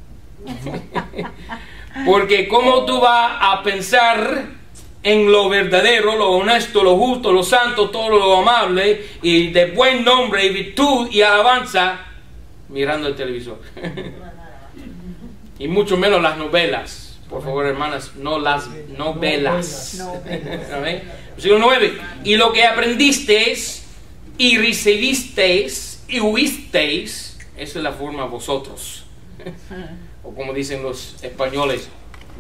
Porque ¿cómo tú vas a pensar en lo verdadero, lo honesto, lo justo, lo santo, todo lo amable y de buen nombre y virtud y alabanza mirando el televisor? Y mucho menos las novelas. Por favor, hermanas, no las novelas. ¿Amén? Versículo 9. Y lo que aprendisteis y recibisteis y huisteis, esa es la forma vosotros. O como dicen los españoles,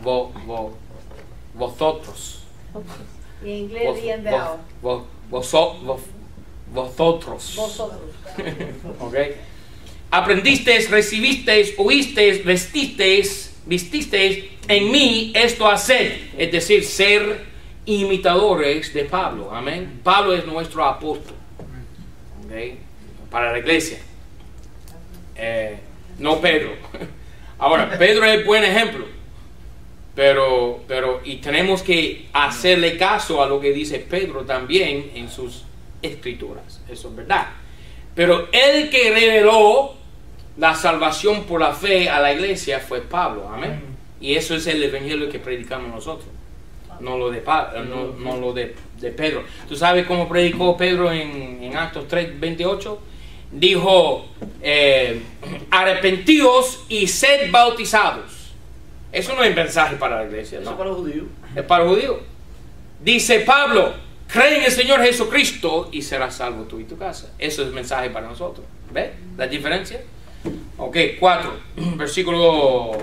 vosotros.
Y en inglés bien veo.
Vosotros.
Vosotros.
¿Ok? Aprendisteis, recibisteis, oísteis, vististeis en mí, esto haced. Es decir, ser imitadores de Pablo. Amén. Pablo es nuestro apóstol. ¿Ok? Para la iglesia. No Pedro. Ahora, Pedro es buen ejemplo. Pero y tenemos que hacerle caso a lo que dice Pedro también en sus escrituras. Eso es verdad. Pero el que reveló la salvación por la fe a la iglesia fue Pablo. Amén. Y eso es el evangelio que predicamos nosotros. No lo de Pedro. ¿Tú sabes cómo predicó Pedro en Actos 3:28? Dijo, arrepentíos y sed bautizados. Eso no es mensaje para la iglesia,
Eso
no.
para los judíos.
Es para los judíos. Dice Pablo, cree en el Señor Jesucristo y serás salvo tú y tu casa. Eso es mensaje para nosotros. ¿Ves la diferencia? Ok, 4, versículo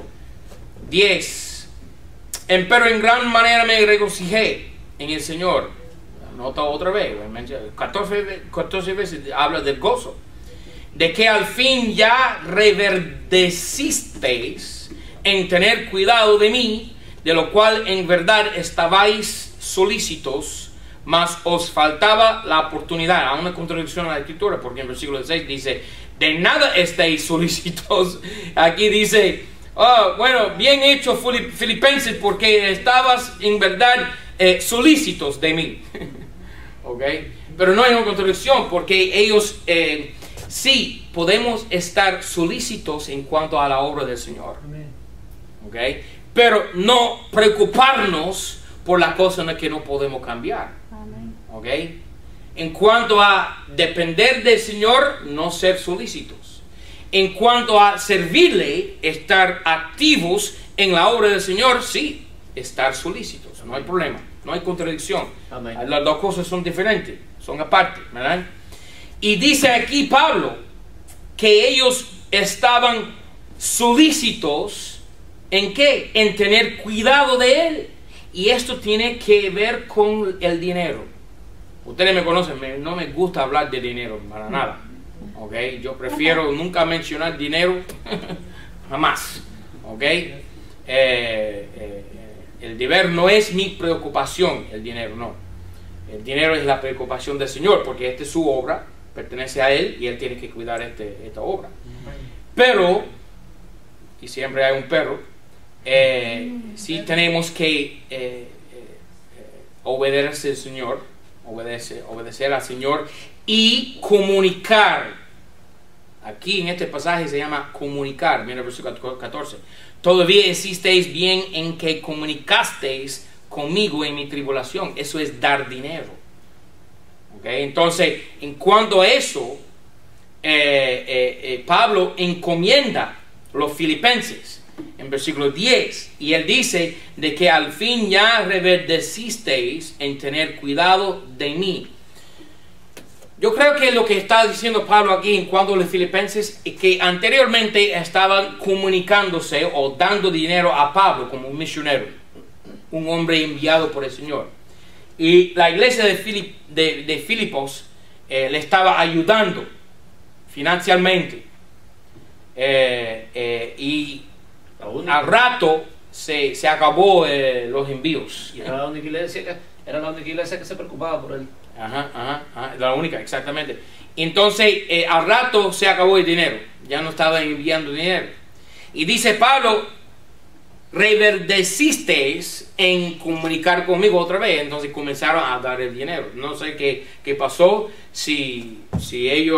10. Pero en gran manera me regocijé en el Señor. nota otra vez, 14 veces habla del gozo. De que al fin ya reverdecisteis en tener cuidado de mí, de lo cual en verdad estabais solícitos, mas os faltaba la oportunidad. Hay una contradicción a la escritura, porque en versículo 6 dice, de nada estáis solícitos. Aquí dice, bueno, bien hecho Filipenses, porque estabas en verdad solícitos de mí. ¿Ok? Pero no hay una contradicción, porque ellos sí podemos estar solícitos en cuanto a la obra del Señor. ¿Ok? Pero no preocuparnos por la cosa en la que no podemos cambiar. ¿Ok? En cuanto a depender del Señor, no ser solícitos. En cuanto a servirle, estar activos en la obra del Señor, sí, estar solícitos. No hay problema, no hay contradicción.
Amén.
Las dos cosas son diferentes, son aparte, ¿verdad? Y dice aquí Pablo que ellos estaban solícitos ¿en qué? En tener cuidado de él. Y esto tiene que ver con el dinero. Ustedes me conocen, no me gusta hablar de dinero para nada. ¿Okay? Yo prefiero nunca mencionar dinero, jamás. ¿Okay? El deber no es mi preocupación, el dinero no. El dinero es la preocupación del Señor, porque esta es su obra, pertenece a Él y Él tiene que cuidar esta obra. Pero, y siempre hay un pero, sí tenemos que obedecer al Señor, obedecer al Señor y comunicar. Aquí en este pasaje se llama comunicar. Mira el versículo 14. Todavía hicisteis bien en que comunicasteis conmigo en mi tribulación. Eso es dar dinero. ¿Okay? Entonces, en cuanto a eso, Pablo encomienda a los filipenses en versículo 10, y él dice de que al fin ya reverdecisteis en tener cuidado de mí. Yo creo que lo que está diciendo Pablo aquí en cuanto a los filipenses es que anteriormente estaban comunicándose o dando dinero a Pablo como un misionero, un hombre enviado por el Señor. Y la iglesia de Filipos le estaba ayudando financieramente. Y al rato se acabó los envíos.
Y era la única iglesia que se preocupaba por él.
La única, exactamente. Entonces, al rato se acabó el dinero. Ya no estaba enviando dinero. Y dice Pablo, reverdecisteis en comunicar conmigo otra vez. Entonces comenzaron a dar el dinero. No sé qué pasó, si ellos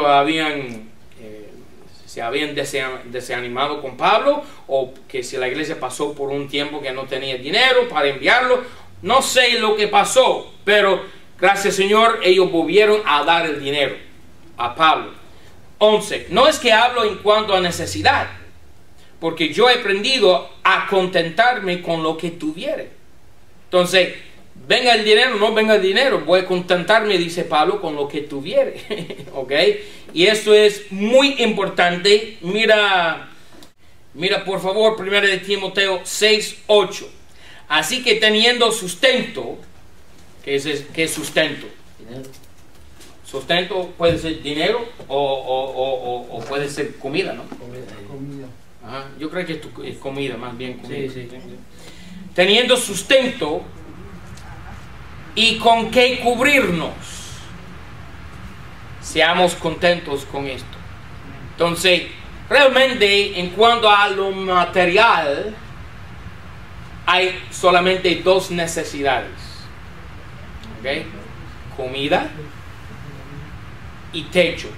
se habían desanimado con Pablo, o que si la iglesia pasó por un tiempo que no tenía dinero para enviarlo. No sé lo que pasó, pero gracias Señor, ellos volvieron a dar el dinero a Pablo. 11. No es que hablo en cuanto a necesidad, porque yo he aprendido a contentarme con lo que tuviere. Entonces, venga el dinero, no venga el dinero, voy a contentarme, dice Pablo, con lo que tuviere. ¿Ok? Y esto es muy importante. Mira por favor, 1 de Timoteo 6:8. Así que teniendo sustento, ¿qué es sustento?
Dinero.
Sustento puede ser dinero o puede ser comida, ¿no?
Comida.
Ajá, yo creo que es comida, más bien comida.
Sí.
Teniendo sustento y con qué cubrirnos, seamos contentos con esto. Entonces, realmente en cuanto a lo material, hay solamente dos necesidades. ¿Ok? Comida y techo.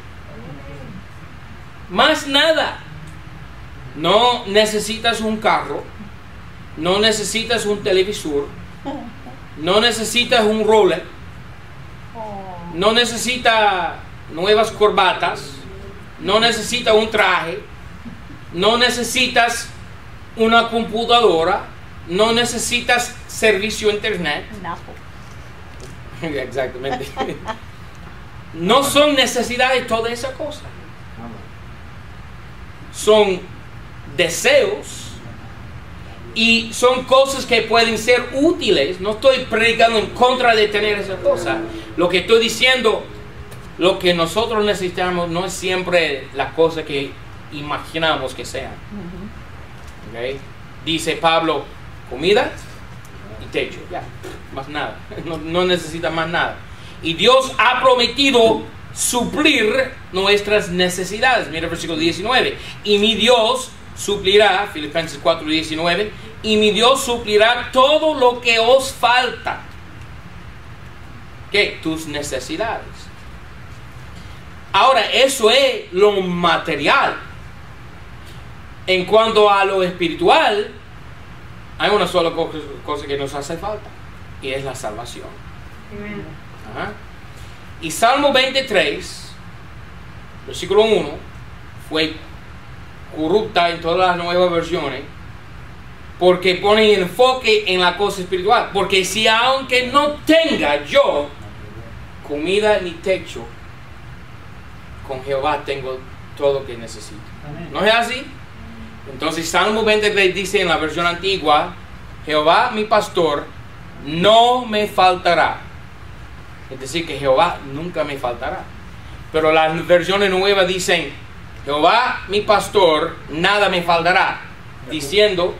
Más nada. No necesitas un carro, no necesitas un televisor, no necesitas un roller, no necesitas nuevas corbatas, no necesitas un traje, no necesitas una computadora, no necesitas servicio a internet. Exactamente. No son necesidades todas esas cosas. Son deseos Y son cosas que pueden ser útiles. No estoy predicando en contra de tener esa cosa. Lo que estoy diciendo, lo que nosotros necesitamos no es siempre la cosa que imaginamos que sea. ¿Okay? Dice Pablo, comida y techo. Ya, más nada. No necesita más nada. Y Dios ha prometido suplir nuestras necesidades. Mira el versículo 19. Y mi Dios suplirá, Filipenses 4:19, y mi Dios suplirá todo lo que os falta. ¿Qué? Tus necesidades. Ahora, eso es lo material. En cuanto a lo espiritual, hay una sola cosa que nos hace falta, y es la salvación. Ajá. Y Salmo 23, versículo 1, fue corrupta en todas las nuevas versiones, porque pone enfoque en la cosa espiritual. Porque si aunque no tenga yo comida ni techo, con Jehová tengo todo lo que necesito. ¿No es así? Entonces Salmo 23 dice en la versión antigua, Jehová mi pastor, no me faltará. Es decir, que Jehová nunca me faltará. Pero las versiones nuevas dicen, Jehová mi pastor, nada me faltará. Diciendo,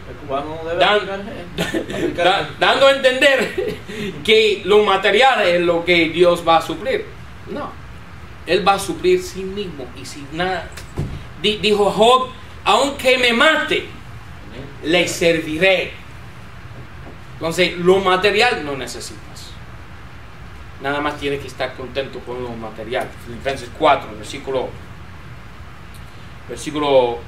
dando a entender que lo material es lo que Dios va a suplir. No, Él va a suplir sí mismo y sin nada. Dijo Job, aunque me mate, le serviré. Entonces, lo material no necesitas. Nada más tienes que estar contento con lo material. Filipenses 4, versículo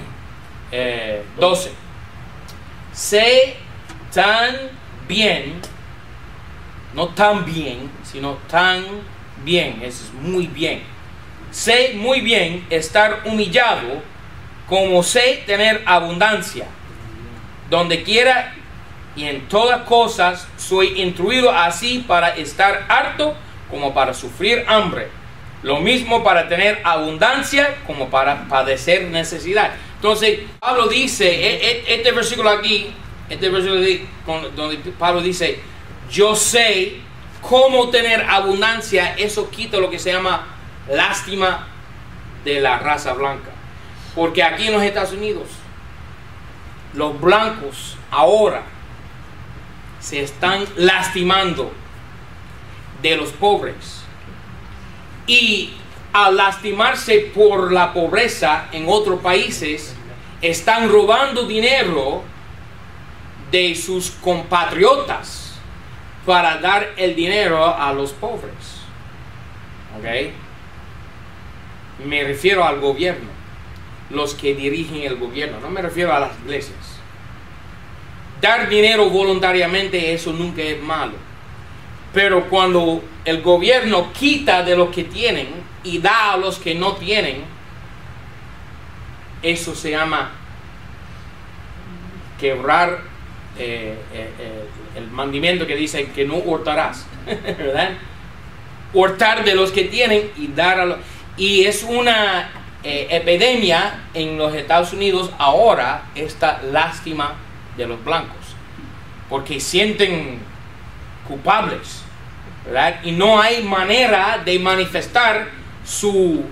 12. Sé tan bien, no tan bien, sino tan bien, es muy bien. Sé muy bien estar humillado, como sé tener abundancia. Donde quiera y en todas cosas soy instruido, así para estar harto como para sufrir hambre. Lo mismo para tener abundancia como para padecer necesidad. Entonces, Pablo dice, este versículo aquí, donde Pablo dice, yo sé cómo tener abundancia, eso quita lo que se llama lástima de la raza blanca. Porque aquí en los Estados Unidos, los blancos ahora se están lastimando de los pobres. Y al lastimarse por la pobreza en otros países, están robando dinero de sus compatriotas para dar el dinero a los pobres. ¿Ok? Me refiero al gobierno, los que dirigen el gobierno, no me refiero a las iglesias. Dar dinero voluntariamente, eso nunca es malo. Pero cuando el gobierno quita de los que tienen y da a los que no tienen, eso se llama quebrar el mandamiento que dice que no hurtarás, ¿verdad? Hurtar de los que tienen y dar a los... Y es una epidemia en los Estados Unidos ahora, esta lástima de los blancos, porque sienten culpables, ¿verdad? Y no hay manera de manifestar sus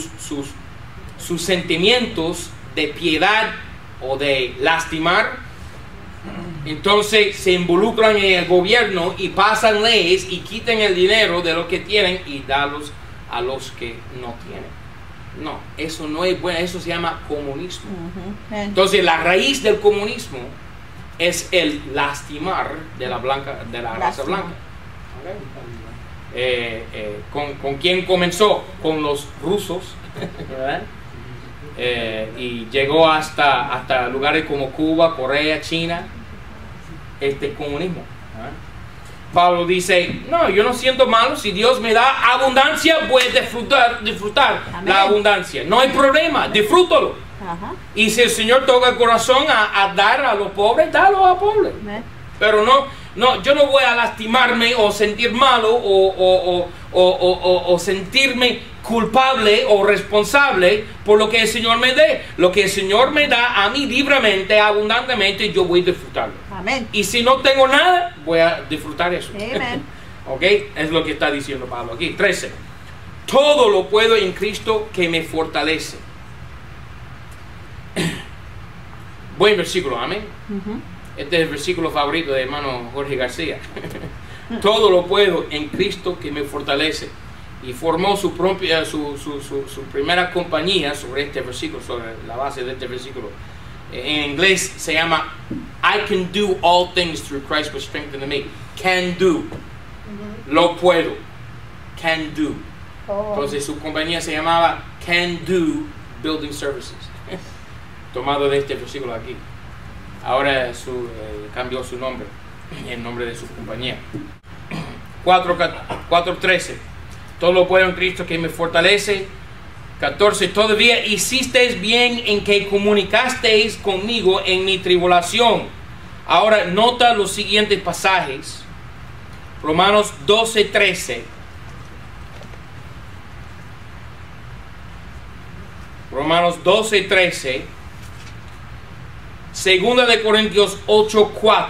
sentimientos de piedad o de lastimar. Entonces se involucran en el gobierno y pasan leyes y quitan el dinero de los que tienen y darlos a los que no tienen. No, eso no es bueno, eso se llama comunismo. Entonces la raíz del comunismo es el lastimar de la raza blanca. ¿Con quién comenzó? Con los rusos, ¿verdad? Y llegó hasta lugares como Cuba, Corea, China, este comunismo. Pablo dice, no, yo no siento malo, si Dios me da abundancia, voy a disfrutar la abundancia, no hay problema, disfrútalo. Y si el Señor toca el corazón a dar a los pobres, dalo a los pobres. Pero No, yo no voy a lastimarme o sentir malo o sentirme culpable o responsable por lo que el Señor me dé. Lo que el Señor me da a mí libremente, abundantemente, yo voy a disfrutarlo.
Amén.
Y si no tengo nada, voy a disfrutar eso.
Amén.
¿Ok? Es lo que está diciendo Pablo aquí. 13. Todo lo puedo en Cristo que me fortalece. Buen versículo, amén. Este es el versículo favorito de hermano Jorge García. Todo lo puedo en Cristo que me fortalece. Y formó su primera compañía sobre este versículo, sobre la base de este versículo. En inglés se llama I can do all things through Christ which strengthens me. Can do. Lo puedo. Can do. Entonces su compañía se llamaba Can Do Building Services. Tomado de este versículo aquí. Ahora cambió su nombre, el nombre de su compañía. 4:13. Todo lo puedo en Cristo que me fortalece. 14. Todavía hicisteis bien en que comunicasteis conmigo en mi tribulación. Ahora nota los siguientes pasajes. Romanos 12:13. Romanos 12:13. Segunda de Corintios 8:4.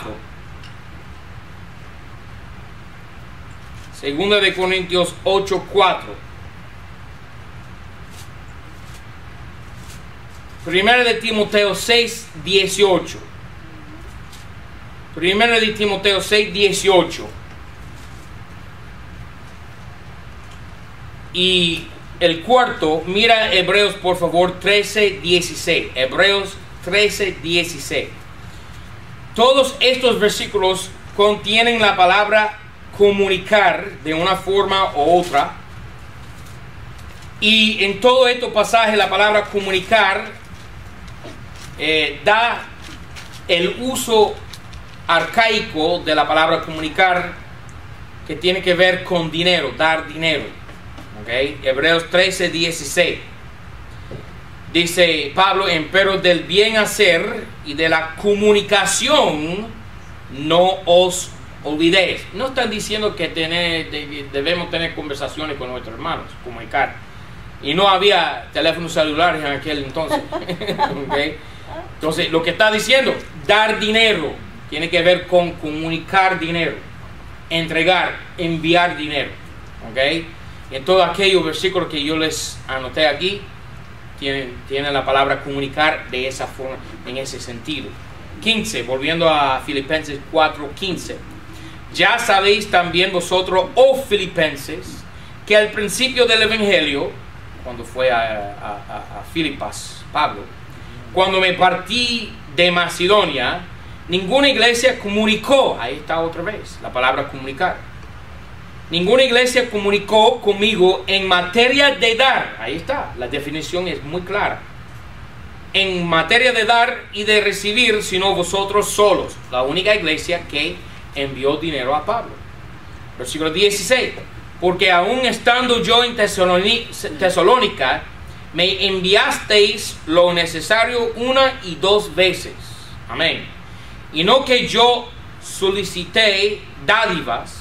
Segunda de Corintios 8:4. Primera de Timoteo 6:18. Primera de Timoteo 6:18. Y el cuarto, mira Hebreos por favor 13:16. Hebreos 13:16. Todos estos versículos contienen la palabra comunicar de una forma u otra. Y en todo este pasaje la palabra comunicar da el uso arcaico de la palabra comunicar, que tiene que ver con dinero, dar dinero. ¿Okay? Hebreos 13:16. Dice Pablo, empero del bien hacer y de la comunicación no os olvidéis. No están diciendo que debemos tener conversaciones con nuestros hermanos, comunicar. Y no había teléfonos celulares en aquel entonces. ¿Okay? Entonces, lo que está diciendo, dar dinero, tiene que ver con comunicar dinero, entregar, enviar dinero. ¿Okay? En todos aquellos versículos que yo les anoté aquí, tienen la palabra comunicar de esa forma, en ese sentido. 15, volviendo a Filipenses 4:15. Ya sabéis también vosotros, oh Filipenses, que al principio del Evangelio, cuando fue a Filipas, Pablo, cuando me partí de Macedonia, ninguna iglesia comunicó, ahí está otra vez la palabra comunicar. Ninguna iglesia comunicó conmigo en materia de dar. Ahí está, la definición es muy clara. En materia de dar y de recibir, sino vosotros solos. La única iglesia que envió dinero a Pablo. Versículo 16. Porque aún estando yo en Tesalónica, me enviasteis lo necesario 1 y 2 veces. Amén. Y no que yo solicité dádivas.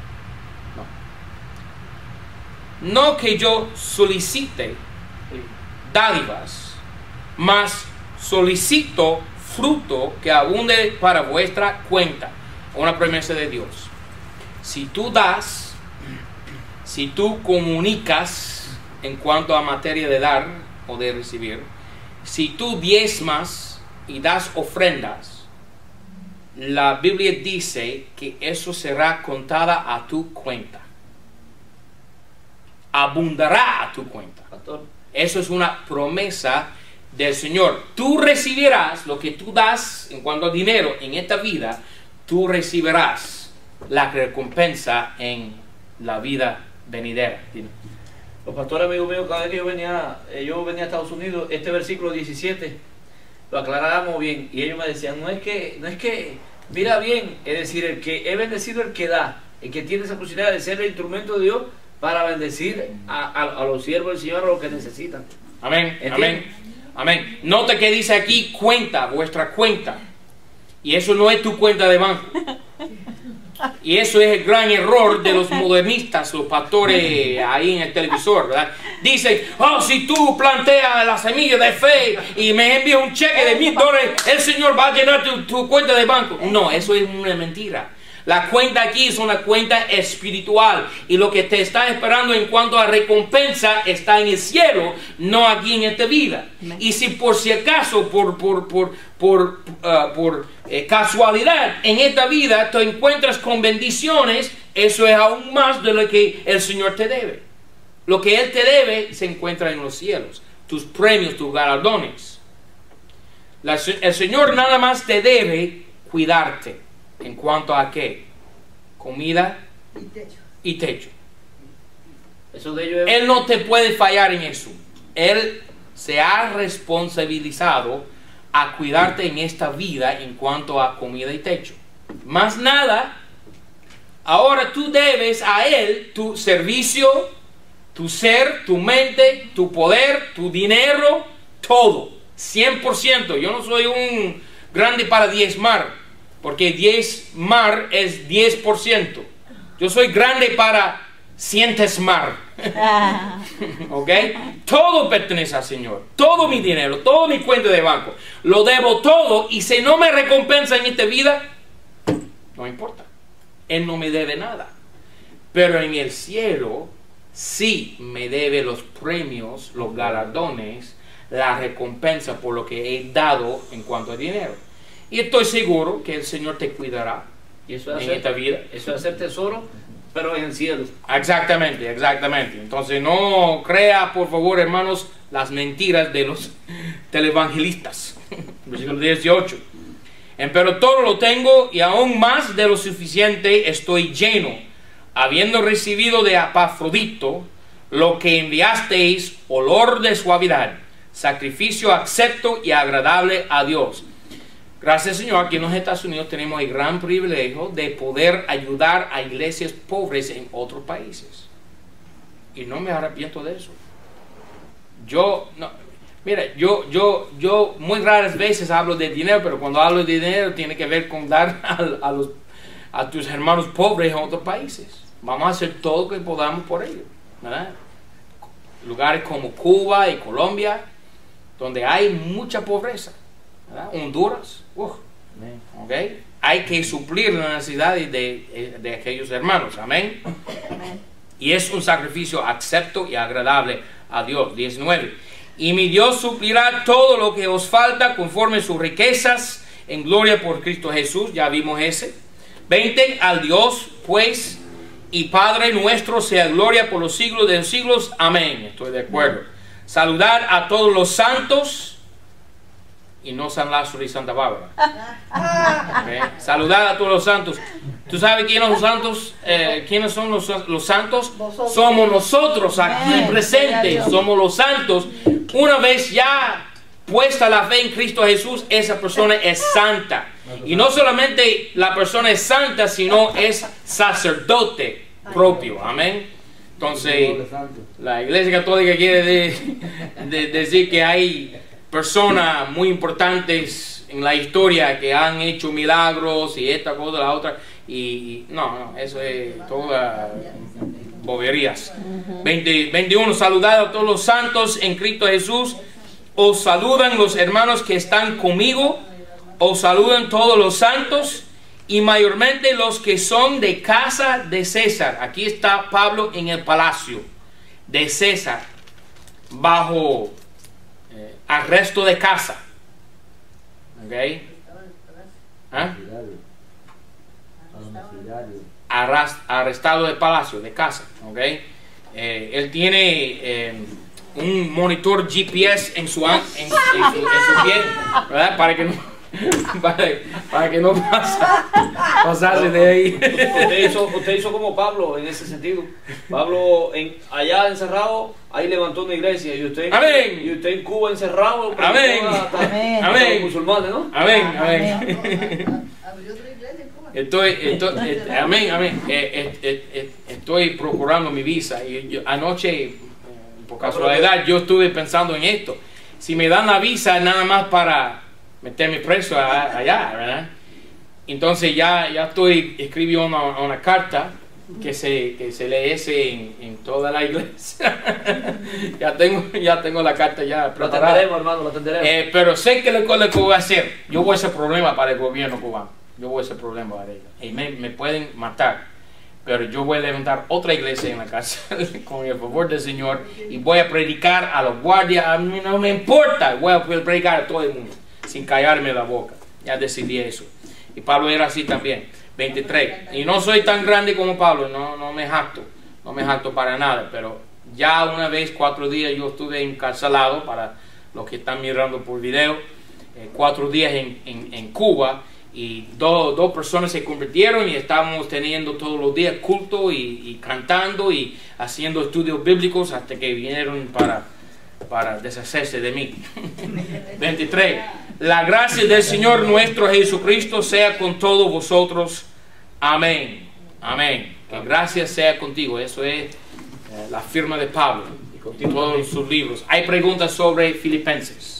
No que yo solicite dádivas, mas solicito fruto que abunde para vuestra cuenta. Una promesa de Dios. Si tú das, si tú comunicas en cuanto a materia de dar o de recibir, si tú diezmas y das ofrendas, la Biblia dice que eso será contada a tu cuenta. Abundará a tu cuenta.
Pastor.
Eso es una promesa del Señor. Tú recibirás lo que tú das en cuanto a dinero en esta vida. Tú recibirás la recompensa en la vida venidera.
Los pastores amigos míos, cada vez que yo venía a Estados Unidos, este versículo 17 lo aclarábamos bien, y ellos me decían, no es que mira bien, es decir, el que es bendecido, el que da, el que tiene esa posibilidad de ser el instrumento de Dios para bendecir a los siervos del Señor, a los que necesitan.
Amén,
¿entiendes?
amén, amén. Nota que dice aquí cuenta, vuestra cuenta. Y eso no es tu cuenta de banco. Y eso es el gran error de los modernistas, los pastores ahí en el televisor, ¿verdad? Dicen, oh, si tú planteas la semilla de fe y me envías un cheque de $1000, el Señor va a llenar tu cuenta de banco. No, eso es una mentira. La cuenta aquí es una cuenta espiritual y lo que te está esperando en cuanto a recompensa está en el cielo, no aquí en esta vida. Y si por si acaso, por casualidad en esta vida te encuentras con bendiciones, eso es aún más de lo que el Señor te debe. Lo que Él te debe se encuentra en los cielos, tus premios, tus galardones. El Señor nada más te debe cuidarte. ¿En cuanto a qué? Comida y techo.
Eso de ello es...
Él no te puede fallar en eso. Él se ha responsabilizado a cuidarte en esta vida en cuanto a comida y techo. Más nada, ahora tú debes a Él tu servicio, tu ser, tu mente, tu poder, tu dinero, todo. 100%. Yo no soy un grande para diezmar, porque diezmar es 10%. Yo soy grande para cientesmar. ¿Ok? Todo pertenece al Señor. Todo mi dinero, todo mi cuenta de banco. Lo debo todo y si no me recompensa en esta vida, no importa. Él no me debe nada. Pero en el cielo sí me debe los premios, los galardones, la recompensa por lo que he dado en cuanto a dinero. Y estoy seguro que el Señor te cuidará
y eso
en esta vida.
Eso es hacer tesoro, pero en el cielo.
Exactamente, exactamente. Entonces no crea, por favor, hermanos, las mentiras de los televangelistas. Versículo 18. Pero todo lo tengo y aún más de lo suficiente estoy lleno, habiendo recibido de Epafrodito lo que enviasteis, olor de suavidad, sacrificio acepto y agradable a Dios. Gracias, Señor, aquí en los Estados Unidos tenemos el gran privilegio de poder ayudar a iglesias pobres en otros países. Y no me arrepiento de eso. Mira, yo muy raras veces hablo de dinero, pero cuando hablo de dinero tiene que ver con dar a tus hermanos pobres en otros países. Vamos a hacer todo lo que podamos por ellos, ¿verdad? Lugares como Cuba y Colombia, donde hay mucha pobreza. ¿Verdad? Honduras, okay. Hay que suplir las necesidades de aquellos hermanos, amén. Y es un sacrificio acepto y agradable a Dios. 19. Y mi Dios suplirá todo lo que os falta conforme sus riquezas en gloria por Cristo Jesús. Ya vimos ese. 20. Al Dios pues y Padre nuestro sea gloria por los siglos de los siglos, amén. Estoy de acuerdo. Saludar a todos los santos. Y no San Lázaro y Santa Bárbara. Okay. Saludar a todos los santos. ¿Tú sabes quiénes son los santos? ¿Quiénes son los santos? Somos nosotros aquí presentes. Somos los santos. Una vez ya puesta la fe en Cristo Jesús, esa persona es santa. Y no solamente la persona es santa, sino es sacerdote propio. Amén. Entonces, la Iglesia Católica quiere decir que hay personas muy importantes en la historia que han hecho milagros y esta cosa, la otra, y no, eso es todas boberías. 21. Saludad a todos los santos en Cristo Jesús. Os saludan los hermanos que están conmigo. Os saludan todos los santos y mayormente los que son de casa de César. Aquí está Pablo en el palacio de César, bajo arresto de casa. ¿Ok? ¿Ah? Arrestado de palacio, de casa. ¿Ok? Él tiene un monitor GPS en su pie, ¿verdad? Para que no pasase de ahí.
Usted hizo como Pablo en ese sentido. Pablo allá encerrado, ahí levantó una iglesia, y usted,
amén.
Y usted en Cuba encerrado,
amén.
Amén. Los musulmanes, ¿no?
Amén, amén. Amén. Estoy procurando mi visa y anoche, por casualidad, yo estuve pensando en esto. Si me dan la visa nada más para meterme preso allá, ¿verdad? Entonces ya estoy escribiendo una carta que se lee en toda la iglesia. ya tengo la carta ya
Lo
preparada.
atenderemos, hermano, lo atenderemos.
Pero sé que lo que voy a hacer, yo voy a ser problema para el gobierno cubano. Yo voy a ser problema para ellos. Y me pueden matar. Pero yo voy a levantar otra iglesia en la casa con el favor del Señor y voy a predicar a los guardias. A mí no me importa, voy a predicar a todo el mundo sin callarme la boca. Ya decidí eso. Y Pablo era así también. 23. Y no soy tan grande como Pablo, no me jacto para nada, pero ya una vez 4 días yo estuve encarcelado, para los que están mirando por video, 4 días en Cuba, y dos personas se convirtieron y estábamos teniendo todos los días culto y cantando y haciendo estudios bíblicos hasta que vinieron para deshacerse de mí. 23. La gracia del Señor nuestro Jesucristo sea con todos vosotros. Amén. Amén. Que gracia sea contigo. Eso es la firma de Pablo. Y con todos sus libros. Hay preguntas sobre Filipenses.